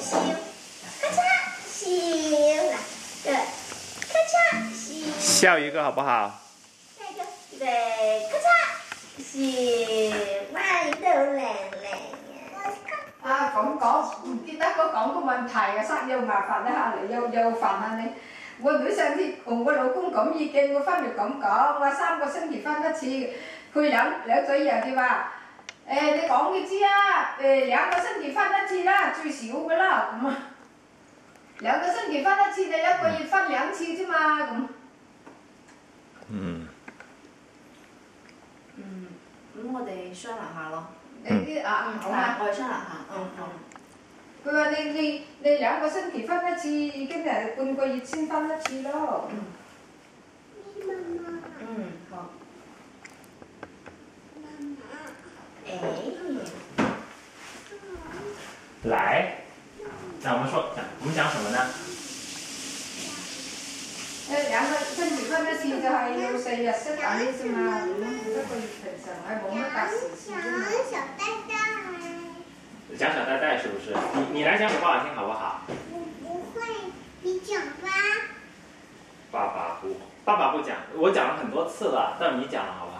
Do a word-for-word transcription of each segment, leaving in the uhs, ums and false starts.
咻，咔嚓咻，对，咔嚓咻。 笑一个好不好？ 下一个，预备，咔嚓咻，豌豆靚靚啊，咁講唔記得嗰講個問題啊，實又麻煩一下你，又又煩下你。我女上次同我老公講意見，我翻嚟咁講，我話三個星期翻一次，佢兩兩嘴又佢話誒你講佢知啊，誒兩個星期翻一次啦，最少㗎啦咁啊，兩個星期翻一次，你一個月翻兩次啫嘛咁。 嗯。 嗯，咁我哋商量下咯。 你啲啊嗯好啊， 我哋商量下。嗯嗯。 佢話你你你兩個星期翻一次，已經係半個月先翻一次咯。 嗯。 媽媽， 嗯，好。 媽媽， 哎。 来，那我们说讲，我们讲什么呢？ 誒兩個星期翻一次就係要四日識緊啫嘛，咁一個月平常係冇乜大時事啫嘛。 小蛋蛋。 讲小呆呆是不是？你你来讲给爸爸听好不好？ 我不会，你讲吧。 爸爸不，爸爸不讲，我讲了很多次了，到你讲了好不好？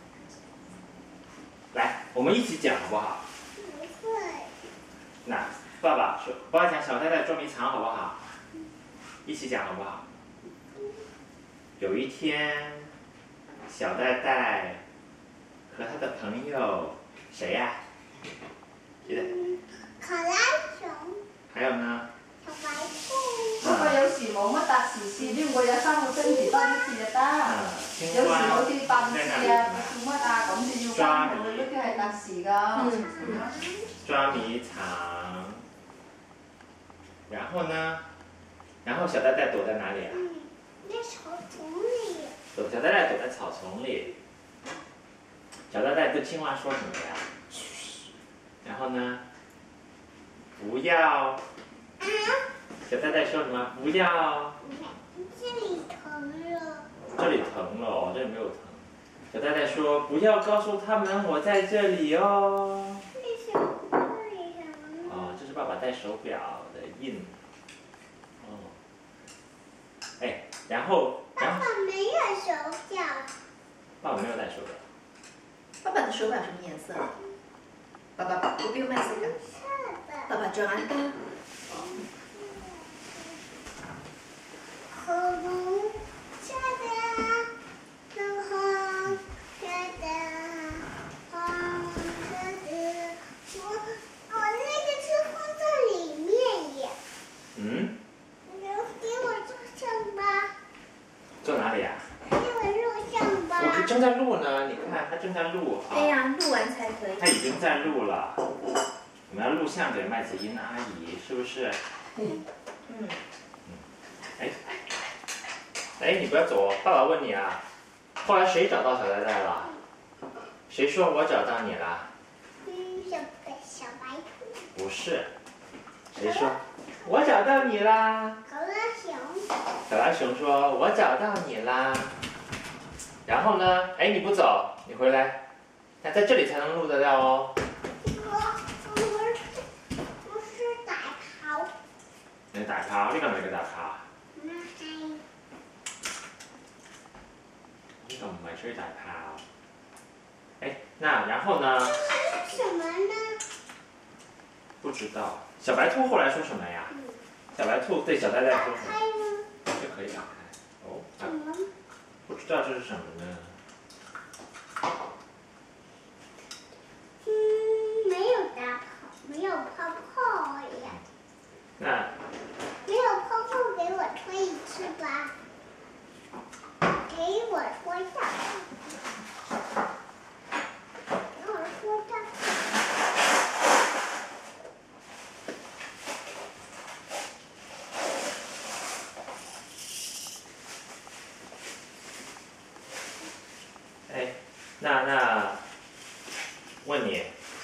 来，我们一起讲好不好？ 不会。 那爸爸说，爸爸讲小呆呆捉迷藏好不好？一起讲好不好？有一天，小呆呆和他的朋友谁呀？记得？ 考拉熊。 还有呢？ 小白兔。 不過有時冇乜大時事，呢個有三個星期翻一次就得。有時好似辦事啊、做乜啊咁就要翻佢，呢啲係特時㗎。 抓迷藏。然后呢？然后小呆呆躲在哪里啊？ 嗯，在草丛里。 躲小呆呆躲在草丛里。小呆呆对青蛙说什么呀？然后呢？不要。 啊？ 小呆呆说什么？不要。 这里疼了。 这里疼了哦，这里没有疼。小呆呆说：“不要告诉他们我在这里哦。” 为什么？为什么？ 哦，这是爸爸戴手表的印。哦。哎，然后，然后。 爸爸没有手表。 爸爸没有戴手表。 爸爸的手表什么颜色？爸爸我邊個咩色㗎？爸爸着眼燈。 紅色的，粉紅色的，紅色的，我我那個是放在裡面耶。 嗯？ 你給我照相吧。 坐哪里呀？ 給我錄像吧。 我正在錄呢，你看，它正在錄啊。 對呀，錄完才可以。 它已經在錄了。我們要錄像給麥子英阿姨，是不是？ 嗯。嗯。 哎。哎，你不要走哦！爸爸問你啊，後來誰找到小呆呆了？誰說我找到你了？ 嗯，小白小白兔。 不是，誰說我找到你啦？ 考拉熊。 小拉熊說我找到你啦。然後呢？哎，你不走，你回來，那在這裡才能錄得到哦。 我我是我是大炮。 你大炮，呢個唔係叫大炮。 那係。 呢個唔係吹大炮。哎，那然後呢？ 這是什麼呢？ 不知道。小白兔後來說什麼呀？小白兔對小呆呆說什麼？ 打開嗎？ 就可以打開。哦。 什麼？ 不知道這是什麼呢？ 嗯，沒有大炮，沒有泡泡呀。 那。 沒有泡泡，給我吹一次吧。給我說一下。給我說一下。 哎，那那，問你，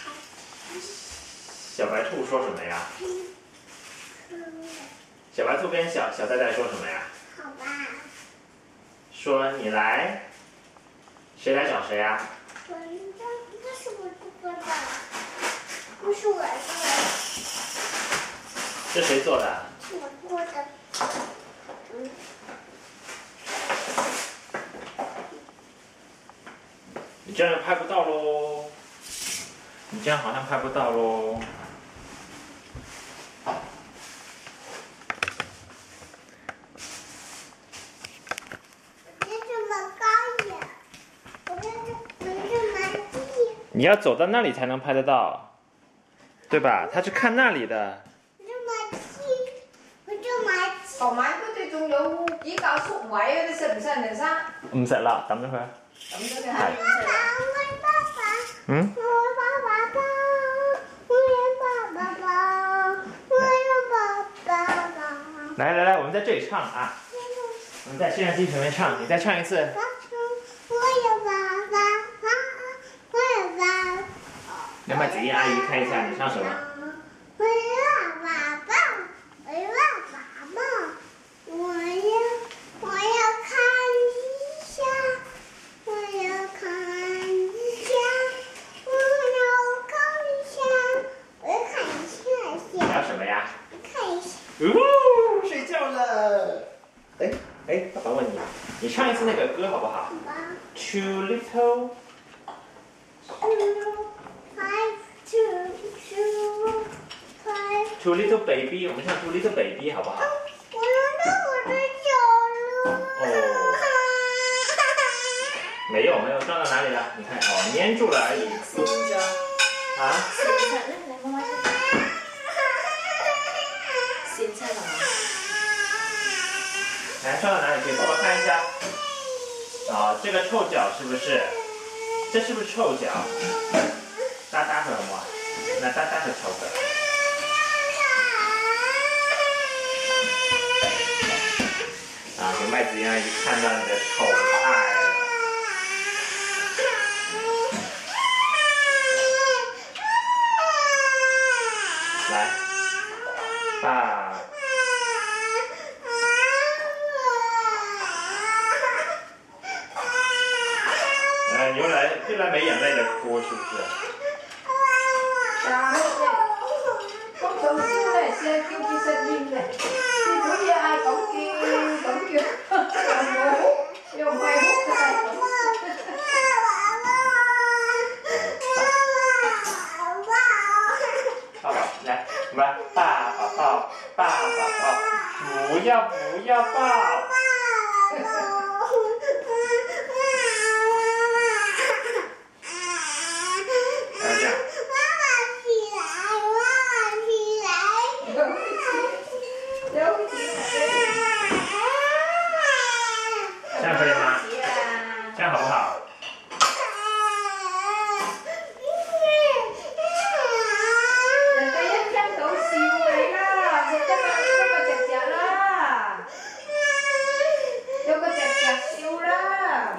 小白兔說什麼呀？小白兔跟小小呆呆說什麼呀？ 好吧。 說你來，誰來找誰呀？ 我這這是我這個的，不是我的。 这谁做的？ 我做的。嗯。 你这样拍不到喽，你这样好像拍不到喽。 这这么高呀！我这这能这么低。 你要走到那里才能拍得到，对吧？他是看那里的。 這麼低，我這麼低。 頭晚嗰啲仲有比較縮位嗰啲，食唔食人生？ 唔食啦，抌咗佢。 咁樣嘅爸爸， 係。 我爸爸。 嗯。 我爸爸爸，我有爸爸爸，我有爸爸爸。 来来来，我们在这里唱啊。我们在摄像机前面唱，你再唱一次。 我有爸爸爸，我有爸爸。 让把子怡阿姨看一下你唱什么。 我有爸爸，我有爸爸，我要我要看一下，我要看一下，我要看一下，我要看一下你下， 要什么呀？ 看一下。 呜，睡觉了。哎哎，爸爸问你，你唱一次那个歌好不好？Two little。 Five, two, two, five. Two little baby， 我们唱 Two little baby 好不好？ 我弄到我的脚了。 哦。没有没有，撞到哪里了？你看哦，粘住了而已。 先咗。 啊？ 先出咧，你媽媽先出係嘛？ 来，撞到哪里去？帮我看一下。啊、哦，这个臭脚是不是？这是不是臭脚？哒哒和么？那哒哒和臭的。啊，给麦子一样一看到你的丑态了。来，爸。哎，又来又来没眼泪的哭，是不是？ 啊，嗰種燒咧，成日叫佢食麵嘅，結果嘢嗌咁叫咁叫，又冇又唔係好大咁。 爸爸，来，我们来爸爸抱，爸爸抱，不要不要抱。这样可以吗？这样好不好？ 人哋一聽到笑你啦，食得個得個隻隻啦，有個隻隻笑啦。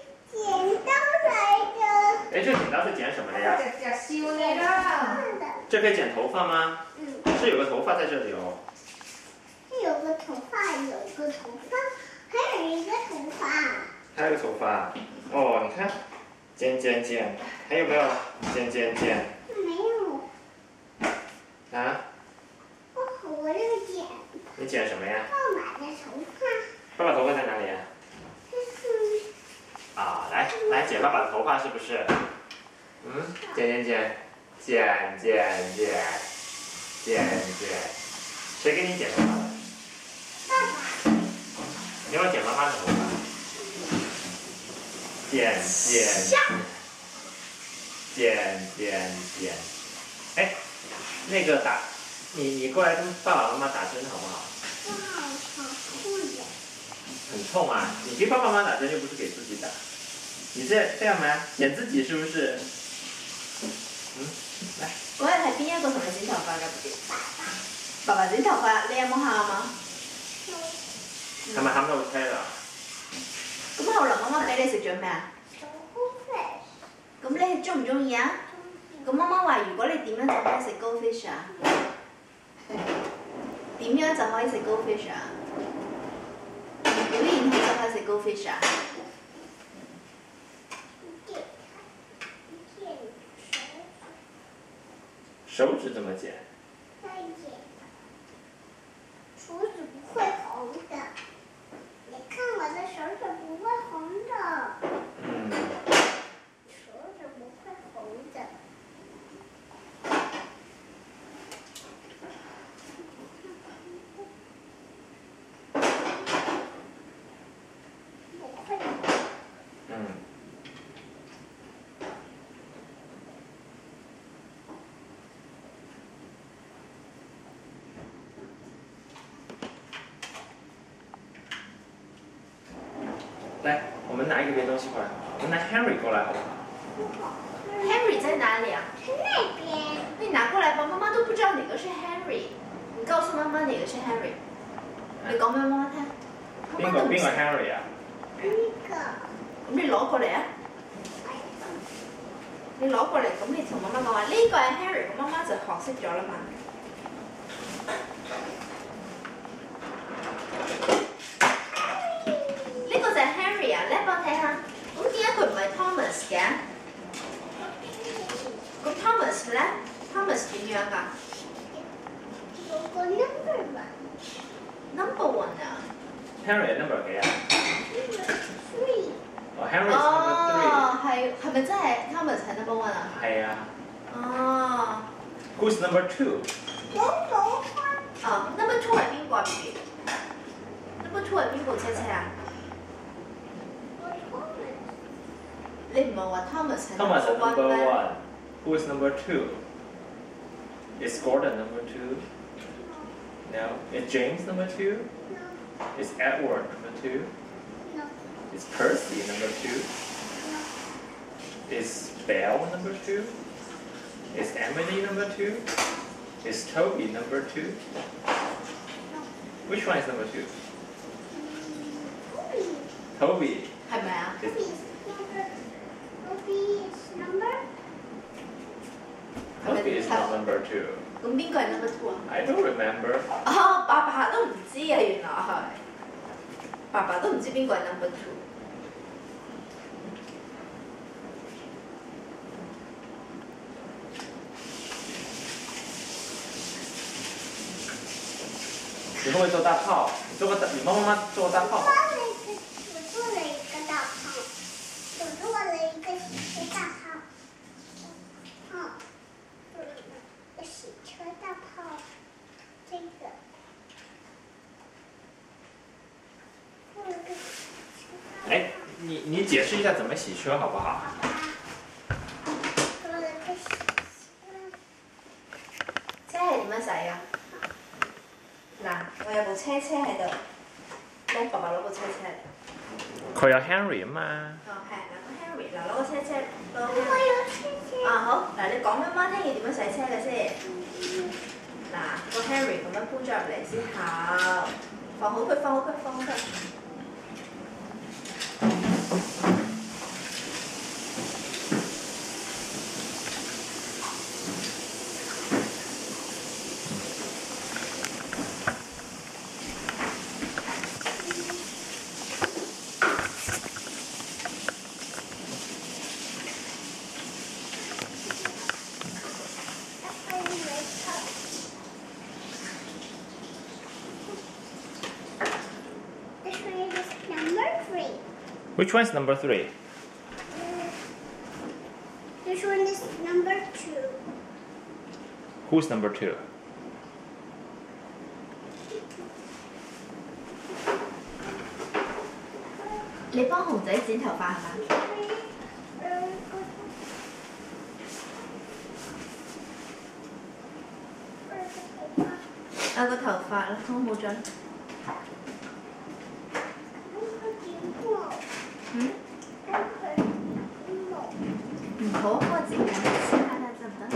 哎，这个剪刀是剪什么的呀？ 隻隻笑你啦。 这可以剪头发吗？ 嗯， 是有个头发在这里哦。 有个头发，有个头发，还有一个头发。 还有个头发。哦，你看，剪剪剪，还有没有？剪剪剪。 没有。 啊？ 我我这个剪。 你剪什么呀？ 爸爸的头发。 爸爸头发在哪里啊？ 就是啊，来来剪爸爸的头发是不是？嗯，剪剪剪，剪剪剪，剪剪。谁给你剪头发的？ 爸爸。 你要剪妈妈的头发。剪剪剪剪剪。哎，那个打，你你过来跟爸爸妈妈打针好不好？ 我好好痛呀。 很痛啊！你给爸爸妈妈打针又不是给自己打，你这这样吗？剪自己是不是？嗯，来。 嗰日係邊一個同你剪頭髮㗎？爸爸剪頭髮，你有冇喊啊？ 係咪喊到車啦？ 咁後來媽媽俾你食咗咩啊？咁你係中唔中意啊？咁媽媽話：如果你點樣就可以食 goldfish 啊？點樣就可以食 goldfish 啊？表現好就可以食 goldfish 啊？ 手指怎么剪？ 手指不会红的。你看我的手指不会红的。 嗯。 手指不会红的。不会。 嗯。来，我们拿一个别的东西过来，我们拿 Henry 过来好不好 Henry 在哪里啊？ 是那边。 你拿过来吧，妈妈都不知道哪个是 Henry。你告訴媽媽哪個是 Henry。你講俾媽媽聽。 邊個邊個 Henry 啊？ 呢個。 咁你攞過嚟啊！你攞過嚟，咁你同媽媽講話呢個係 Henry，咁媽媽就學識咗啦嘛。呢個就係 Henry 啊，叻幫我睇下。咁點解佢唔係 Thomas 嘅？咁 Thomas 咧 ？Thomas 點樣㗎？ 有個 number one。 Number one 啊 ？Henry 係 number 幾啊 ？Three。 哦 ，Henry 係 number three。 哦，係係咪真係 Thomas 係 number one 啊？ 係啊。 哦。 Who's number two？ 有冇花？ 哦 ，number two 係邊個啊 ？B B？Number two 係邊部車車啊？你唔係話 Thomas 係 Thomas 係 number number one 咩 one。Who is number two? Is Gordon number two? No. Is James number two? No. Is Edward number two? No. Is Percy number two? No. Is Belle number two? Is Emily number two? Is Toby number two? Which one is number two? Toby. Toby. 係咪啊？ Is, Toby's number. Toby is not number two. 咁邊個係 number two 啊？ I don't remember. 啊，爸爸都唔知啊，原來係。爸爸都唔知邊個係 number two。 你會唔會做大炮？你做個大，你幫媽媽做個大炮。 我做了一個大炮，我做了一個洗車大炮，好，做了一個洗車大炮，這個，做了個洗車大炮。 哎，你你解釋一下怎麼洗車好不好？ 做了個洗車。 車係點樣洗啊？嗱，我有部車車喺度，咧爸爸攞部車車嚟。 佢有 Henry 啊嘛。 哦，係嗱，個 Henry 嗱攞個車車攞。 我有車車。 啊好，嗱你講俾媽聽要點樣洗車嘅先。嗱個 Henry 咁樣搬咗入嚟之後，放好佢，放好佢，放好佢。 Which one is number three? This one is number two. Who's number two? 你幫熊仔剪頭髮係嘛？啊個頭髮啦，好冇咗。嗯？唔好，我剪緊，試下睇得唔得？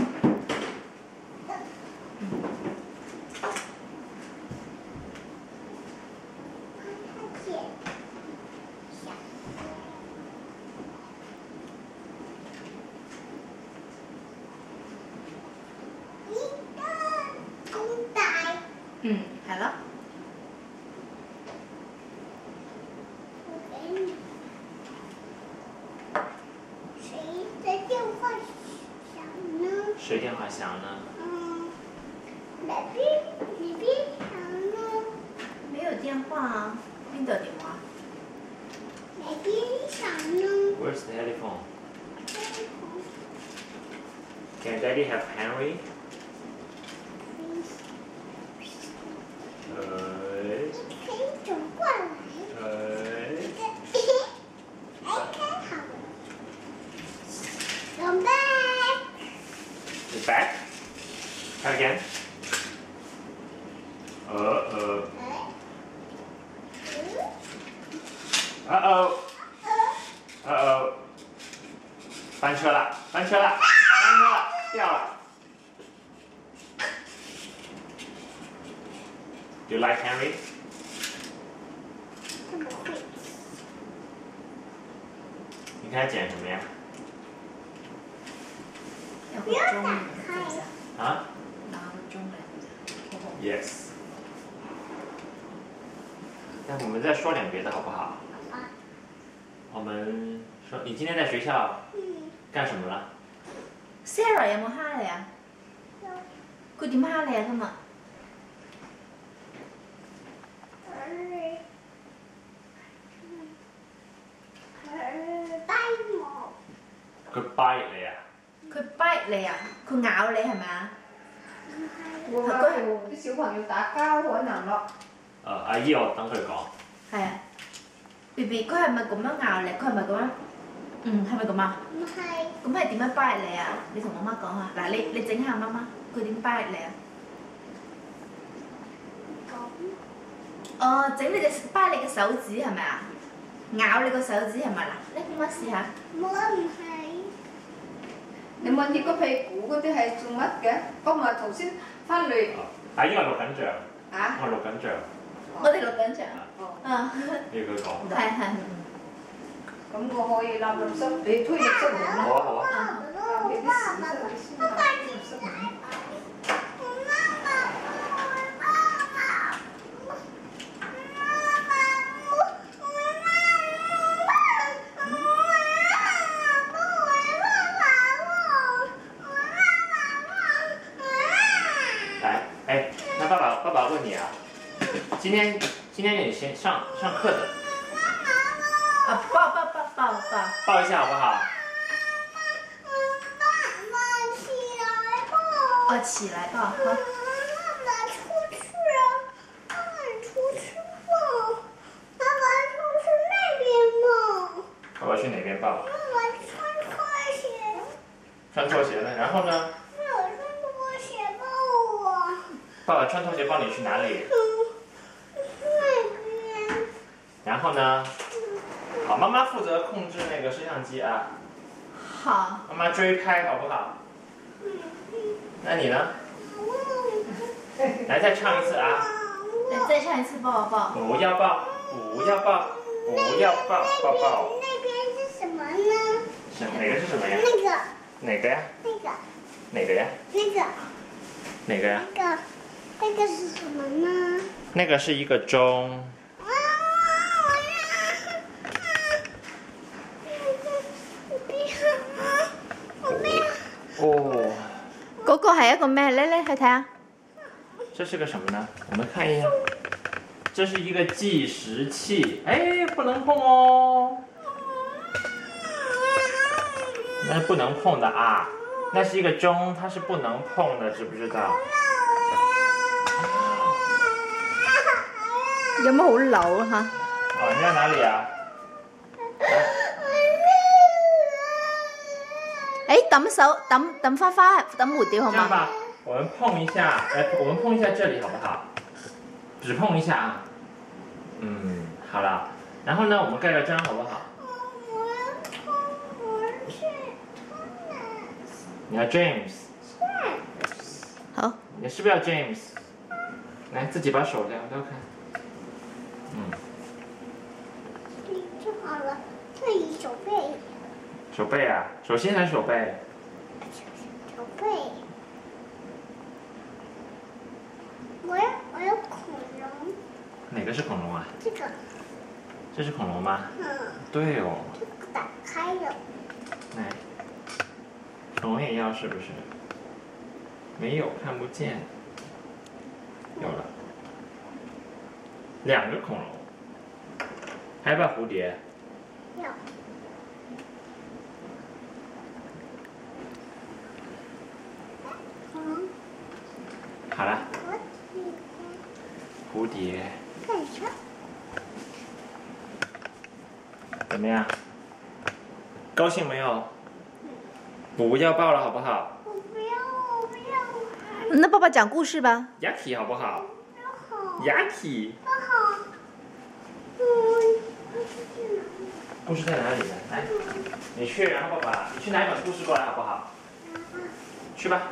嗯，係咯。 谁电话响呢？ 嗯，哪边哪边响呢？ 電話啊？邊度電話？ 你邊上呢？ Where's the telephone? Can Daddy have Henry? 呃， 可以走过来。 呃， 哎，看好了。准备。 The back. Try again. 呃呃。呃哦。呃哦。翻车了，翻车了，翻车了，掉了。Do you like Henry? 这么会。 你看他捡什么呀？ 有個鐘嚟㗎， 啊兩個鐘嚟㗎。 ？Yes。那我们再说点别的好不好？我们说，你今天在学校干什麼啦？ Sarah 有冇蝦你啊？佢點蝦你啊？今日？ 佢 bite 你啊？ 佢 bite 你啊？佢咬你係咪啊？ 會啊，啲小朋友打交可能咯。 誒、阿姨，我等佢講。 係啊。B B 佢係咪咁樣咬你？佢係咪咁樣？嗯，係咪咁啊？ 唔係。 咁係點樣 bite 你啊？你同媽媽講下。嗱，你你整下媽媽，佢點 bite 你啊？哦，整你隻 bite 你嘅手指係咪啊？咬你個手指係咪嗱？你媽媽試下。 我唔係。 你問佢個屁股嗰啲係做乜嘅？我咪頭先翻嚟。 阿姨，我錄緊像。 啊？ 我錄緊像。 我哋錄緊像。 哦。 啊。 要佢講。 係係。 咁我可以攬入室，你推入室門啦。 好啊好啊。 你啲屎塞你先攬入室門。 哎，那爸爸爸爸问你啊，今天今天你先上上课的， 啊抱抱抱抱抱， 抱一下好不好？ 哦，起来抱，好。 爸爸出去啊！爸爸出去抱，爸爸出去那边抱。 爸爸去哪边抱？ 爸爸穿拖鞋。 穿拖鞋呢？然后呢？ 爸爸穿拖鞋帮你去哪里？然后呢？好，妈妈负责控制那个摄像机啊。 好。 妈妈追拍好不好？那你呢？来，再唱一次啊！ 来，再唱一次，抱抱。 不要抱，不要抱，不要抱，抱抱。 那边是什么呢？ 是哪个是什么呀？ 那个。 哪个呀？ 那个。 哪个呀？ 那个。 哪个呀？ 那个。 那个是什么呢？ 那个是一个钟。 啊！我要！我不要！我不要！ 哦。 嗰個係一個咩？嚟嚟去睇下。 這是個什麼呢？我們看一下。這是一個計時器，哎，不能碰哦。那是不能碰的啊。那是一個鐘，它是不能碰的，知不知道？ 有冇好扭啊嚇？ 哦，你在哪裡啊？ 誒，揼手揼揼花花，揼蝴蝶好嗎？ 這樣吧，我們碰一下，來，我們碰一下這裡好不好？只碰一下啊。嗯，好了。然後呢，我們蓋個章好不好？你要 James。 好。 你是不是要 James？ 來，自己把手撩撩開。 嗯， 做好了，这里手背。 手背啊，手心还是手背？ 手背。我要我要恐龙。 哪个是恐龙啊？ 这个。 这是恐龙吗？ 嗯。 对哦。 这个打开了。 来，恐龙也要是不是？没有，看不见。有了。 两个恐龙。还要不要蝴蝶？ 要。恐龙。 好了， 蝴蝶。 蝴蝶干什么？ 怎么样？高兴没有？不要抱了好不好？ 我不要，我不要，我那爸爸讲故事吧。 雅痞好不好？ 不好。 雅痞。 不好。嗯， 故事在哪里呢？来，你去，然后爸爸，你去拿一本故事过来好不好？去吧。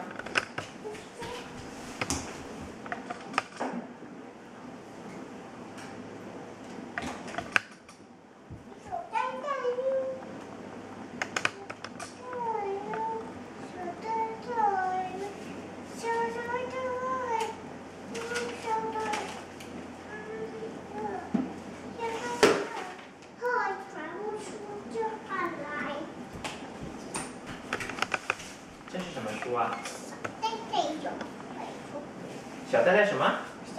这是什么书啊？小呆呆什么？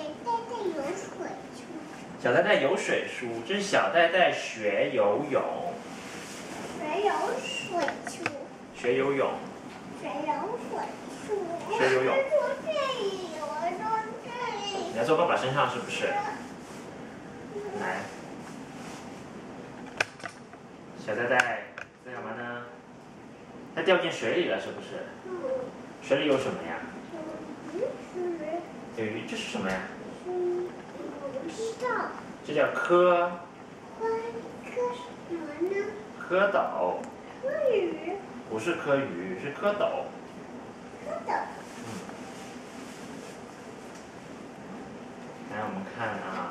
小呆呆游水书，这是小呆呆学游泳。 学游水书。 学游泳。 学游水书。 学游泳。 我坐这里，我坐这里。 你要坐爸爸身上是不是？来，小呆呆在干嘛呢？它掉进水里了，是不是？水里有什么呀？有鱼，这是什么呀？ 我不知道。 这叫蝌。 蝌蝌什么呢？ 蝌蚪。 蝌蚪。 不是蝌蚪，是蝌蚪。 蝌蚪。 嗯。来，我们看啊。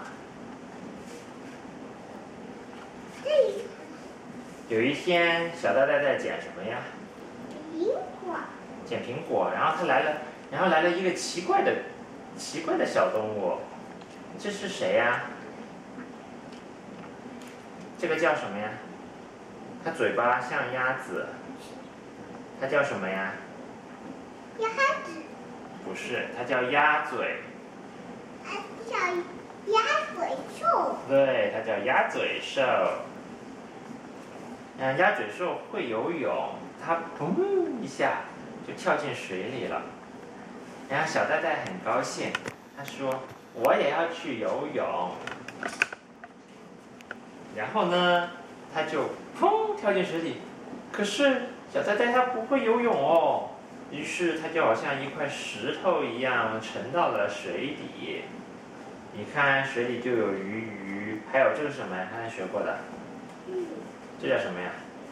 有一天，小呆呆在捡什么呀？ 苹果。 捡苹果，然后他来了，然后来了一个奇怪的、奇怪的小动物，这是谁呀？这个叫什么呀？它嘴巴像鸭子，它叫什么呀？ 鸭子。 不是，它叫鸭嘴。 它叫鸭嘴兽。 对，它叫鸭嘴兽。嗯，鸭嘴兽会游泳，它砰一下就跳进水里了。然后小呆呆很高兴，他说：“我也要去游泳。”然后呢，他就砰跳进水里。可是小呆呆他不会游泳哦，于是他就好像一块石头一样沉到了水底。你看水里就有鱼鱼，还有这个是什么呀？刚才学过的。这叫什么呀？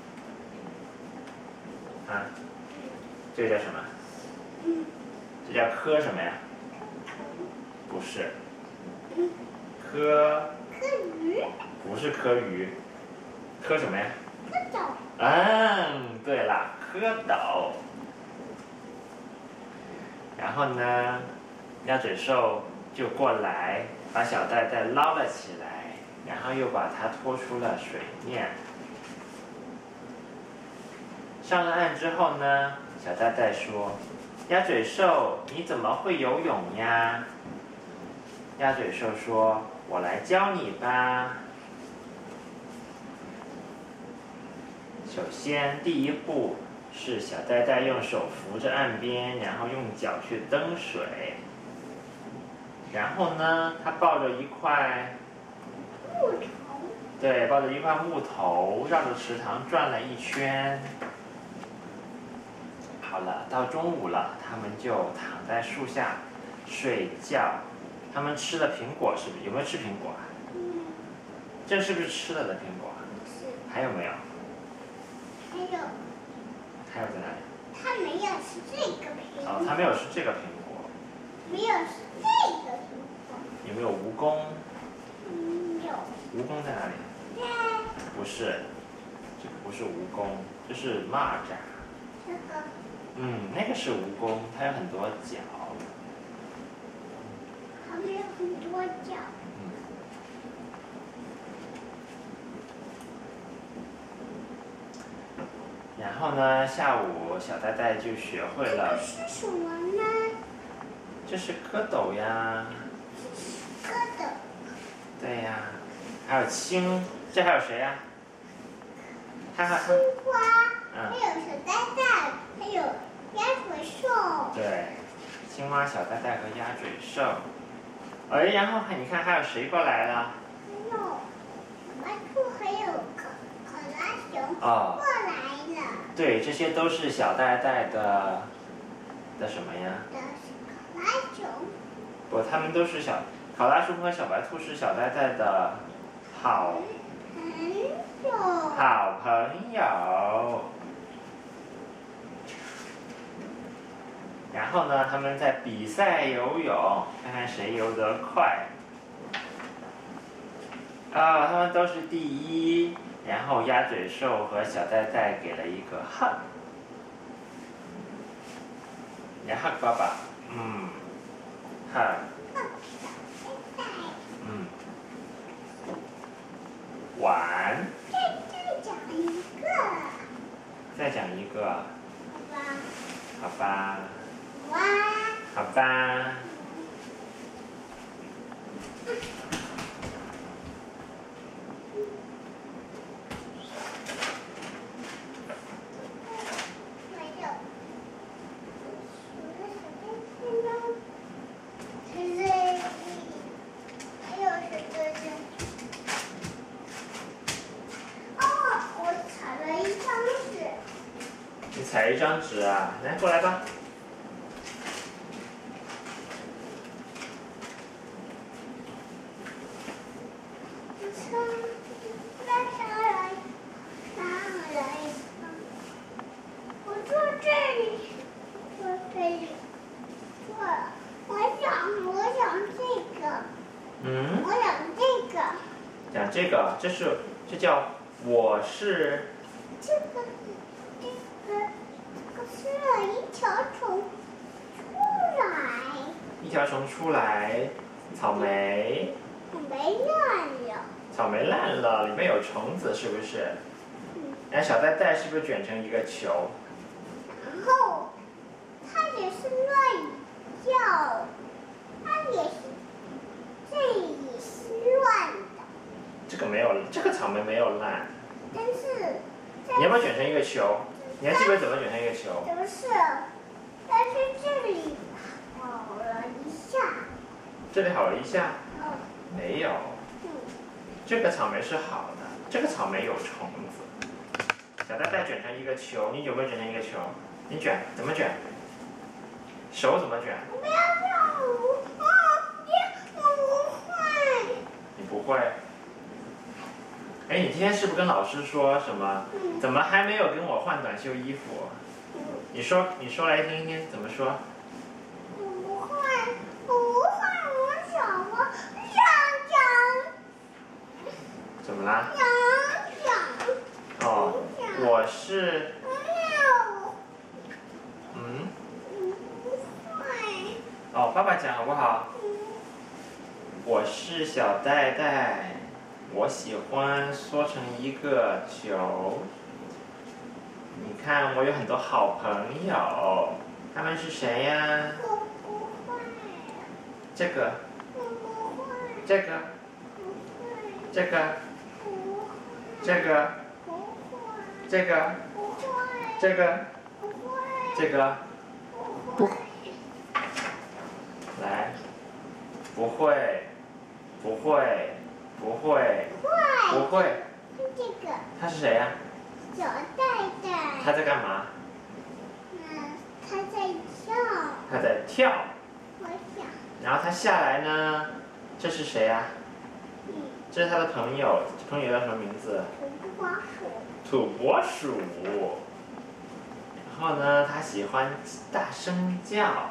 啊？这个叫什么？这叫蝌什么呀？不是。蝌。 蝌蚪。 不是蝌蚪。蝌什么呀？ 蝌蚪。 嗯，对了，蝌蚪。然后呢，鸭嘴兽就过来把小呆呆捞了起来，然后又把它拖出了水面。上了岸之后呢，小呆呆说：“鸭嘴兽，你怎么会游泳呀？”鸭嘴兽说：“我来教你吧。”首先，第一步是小呆呆用手扶着岸边，然后用脚去蹬水。然后呢，他抱着一块木头。 对，抱着一块木头，绕着池塘转了一圈。好了，到中午了，他们就躺在树下睡觉。他们吃了苹果，是不是？有没有吃苹果啊？ 嗯。 这是不是吃了的苹果？ 是。 还有没有？ 还有。 还有在哪里？ 他没有吃这个苹果。 哦，他没有吃这个苹果。 没有吃这个苹果。 有没有蜈蚣？ 嗯，有。 蜈蚣在哪里？ 在。 不是，这个不是蜈蚣，这是蚂蚱。 这个。 嗯，那个是蜈蚣，它有很多脚。 还没有很多脚。 嗯。然后呢，下午小呆呆就学会了。 这是什么呢？ 这是蝌蚪呀。 蝌蚪。 对呀，还有青，这还有谁呀？还有青蛙， 嗯还有小呆呆，还有鸭嘴兽。 对，青蛙、小呆呆和鸭嘴兽。哎，然后还你看还有谁过来了？ 还有小白兔，还有可可拉熊哦过来了。 对，这些都是小呆呆的的什么呀？ 的是可拉熊。 不，他们都是小考拉熊和小白兔是小呆呆的好朋友。 好朋友。然后呢，他们在比赛游泳，看看谁游得快。啊、他们都是第一。然后鸭嘴兽和小呆呆给了一个 hug， 然后爸爸，嗯 ，hug， 嗯，玩。 再再讲一个。 再讲一个。 好吧。 好吧。 哇。 好吧。你踩一张纸啊，来过来吧。 我坐这里，坐这里，坐。我想，我想这个。 嗯。 我想这个。 讲这个，这是这叫我是。 这个，这个，这个是一条虫出来。 一条虫出来，草莓。 草莓烂了。 草莓烂了，里面有虫子，是不是？ 嗯。 然后小呆呆是不是卷成一个球？ 然后，它也是乱叫，它也是，这也是乱的。 这个没有，这个草莓没有烂。 但是。 你要不要卷成一个球？你还记不记得怎么卷成一个球？ 不是，但是这里好了一下。 这里好了一下。 嗯。 没有。 嗯。 这个草莓是好的，这个草莓有虫子。小呆呆卷成一个球，你有没有卷成一个球？你卷怎么卷？手怎么卷？ 不要让我，啊！你我不会。 你不会？哎，你今天是不是跟老师说什么？ 嗯。 怎么还没有跟我换短袖衣服？ 嗯。 你说，你说来听听，怎么说？ 我不会，我不会，我想我想讲。 怎么啦？ 想讲。 哦，我是。 没有。 嗯。 不会。 哦，爸爸讲好不好？ 嗯。 我是小呆呆。我喜欢缩成一个球。你看，我有很多好朋友，他们是谁呀？ 我不会。 这个。 我不会。 这个。 不会。 这个。 不会。 这个。 不会。 这个。 不会。 这个。 不会。 这个。 不会。 来。不会。不会。不会。 会。 不会。 这个。 他是谁呀？ 小呆呆。 他在干嘛？ 嗯，他在跳。 他在跳。 我想。 然后他下来呢？这是谁呀？ 嗯。 这是他的朋友，朋友叫什么名字？ 土拨鼠。 土拨鼠。然后呢，他喜欢大声叫。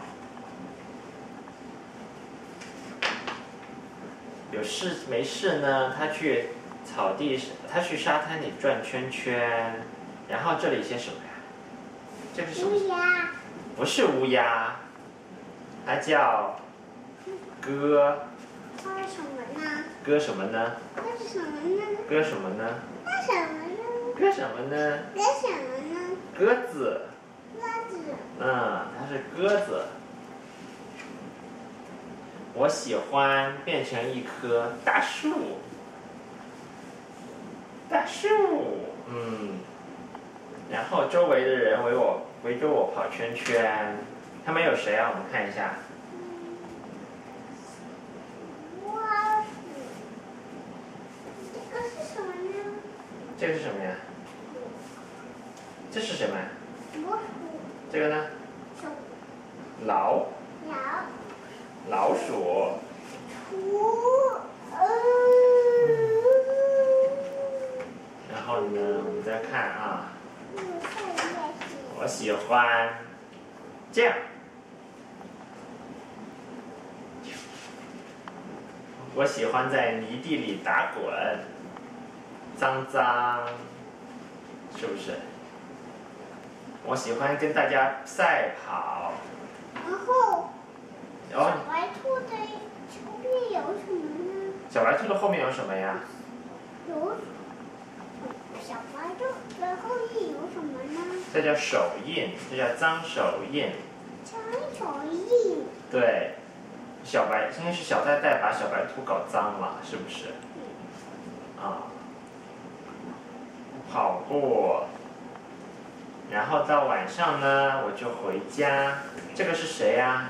有事没事呢，他去草地，他去沙滩里转圈圈。然后这里写什么呀？这是什么？ 乌鸦。 不是乌鸦，它叫歌。 歌什么呢？ 歌什么呢？ 歌什么呢？ 歌什么呢？ 歌什么呢？ 歌什么呢？ 歌什么呢？ 鸽子。 鸽子。 嗯，它是鸽子。 我喜欢变成一棵大树。大树，嗯。然后周围的人围我围着我跑圈圈。他们有谁啊？我们看一下。 蛙鼠。这个是什么呢？ 这个是什么呀？这是什么呀？ 老鼠。 这个呢？ 鼠。 老。 老。 老鼠。 鼠。呃。 然后呢，我们再看啊。 嗯，下一页是。 我喜欢这样。我喜欢在泥地里打滚，脏脏，是不是？我喜欢跟大家赛跑。 然后。 哦。 小白兔的后面有什么呢？ 小白兔的后面有什么呀？ 有。小白兔的后面有什么呢？ 这叫手印，这叫脏手印。 脏手印。 对，小白应该是小戴戴把小白兔搞脏了，是不是？啊。跑步，然后到晚上呢，我就回家。这个是谁呀？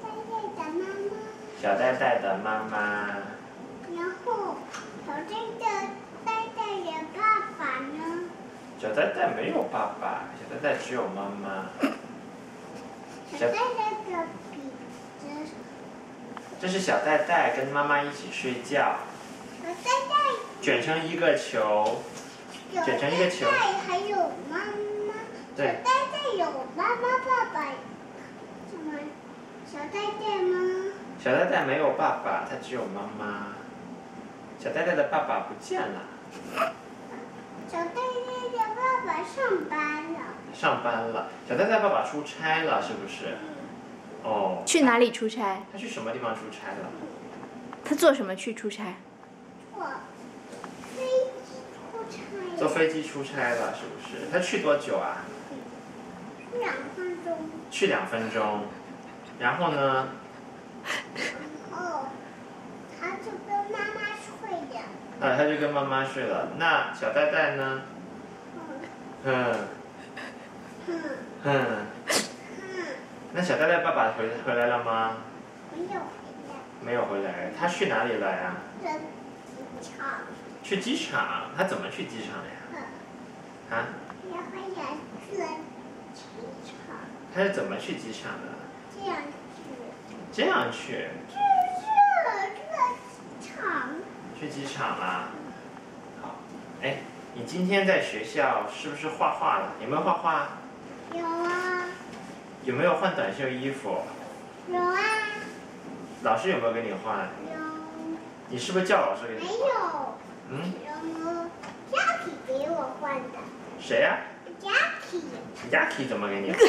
小戴戴的妈妈。 然后，小戴戴戴戴的爸爸呢？ 小戴戴没有爸爸，小戴戴只有妈妈。 小戴戴的鼻子。 这是小戴戴跟妈妈一起睡觉。 小戴戴。 卷成一个球。卷成一个球。 小戴戴还有妈妈。 对。 小戴戴有妈妈爸爸。什么？小戴戴吗？ 小戴戴没有爸爸，他只有妈妈。小戴戴的爸爸不见了。 小戴戴的爸爸上班了。 上班了，小戴戴爸爸出差了，是不是？哦。 去哪里出差？ 他去什么地方出差了？ 他坐什么去出差？ 坐飞机出差。 坐飞机出差了，是不是？他去多久啊？ 两分钟。 去两分钟，然后呢？ 哦，他就跟妈妈睡了。 啊，他就跟妈妈睡了。那小戴戴呢？嗯。 嗯。 嗯。 嗯。 那小戴戴爸爸回回来了吗？ 没有回来。 没有回来，他去哪里了呀？ 机场。 去机场？他怎么去机场呀？ 嗯。 啊？ 然后也去了机场。 他是怎么去机场的？ 这样去。 这样去。 这这这机场。 去机场啦。好，哎，你今天在学校是不是画画了？有没有画画？ 有啊。 有没有换短袖衣服？ 有啊。 老师有没有给你换？ 有。 你是不是叫老师给你换？ 没有。 嗯。 有 Jackie 给我换的。 谁呀 ？Jackie。 Jackie 怎么给你换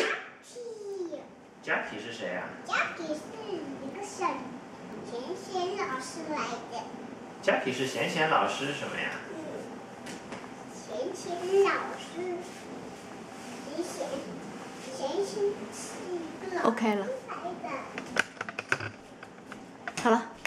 ？Jackie。 Jackie 是谁呀 ？Jackie 是一个沈贤贤老师来的。 Jackie 是贤贤老师什么呀？ 贤贤老师。贤贤。贤贤是一个老师来的。 OK 了。好了。